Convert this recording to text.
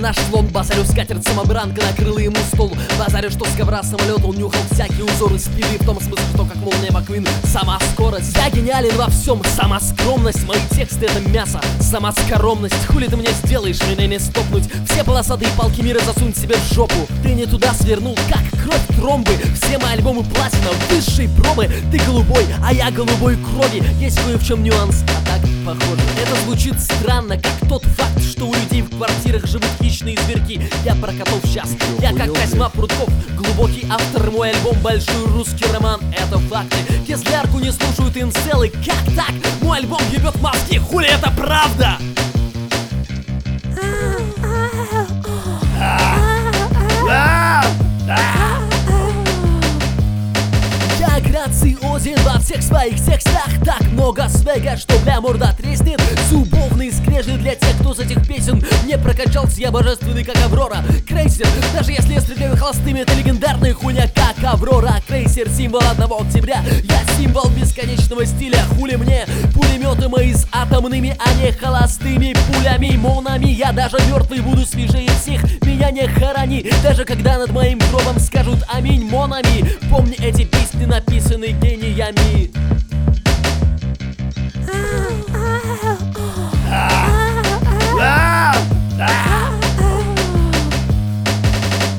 наш слон, базарю скатерть самобранка, накрыла ему стол. Базарю, что с ковра самолет, он нюхал всякие узоры спины. В том смысле, что как молния Маквин, сама скорость. Я гениален во всем, сама скромность. Мои тексты это мясо, сама скоромность. Хули ты мне сделаешь, меня не стопнуть. Все полосатые палки мира засунь себе в жопу. Ты не туда свернул, как кровь тромбы. Все мои альбомы платина, высшие пробы. Ты голубой, а я голубой крови. Есть кое в чем нюанс, а так похоже. Это звучит странно, как тот факт, что у людей в квартирах живут хищные зверьки. Я про котов сейчас, я как Козьма Прутков. Глубокий автор, мой альбом большой русский роман. Это факты, кизлярку не слушают инцелы. Как так? Мой альбом ебет мозги, хули это правда? Я грациозен во всех своих текстах. Так много свега, что бля морда треснет. Зубовный скрежет для тех, кто с этих песен не прокачался. Я божественный, как Аврора. Крейсер, даже если я стреляю холостыми, это легендарная хуйня, как Аврора. Крейсер, символ 1 октября. Я символ бесконечного стиля. Хули мне пулеметы мои с атомными, а не холостыми пулями. Монами, я даже мертвый буду свежее всех. Меня не хорони, даже когда над моим гробом скажут аминь. Монами, помни, эти песни написаны гениями.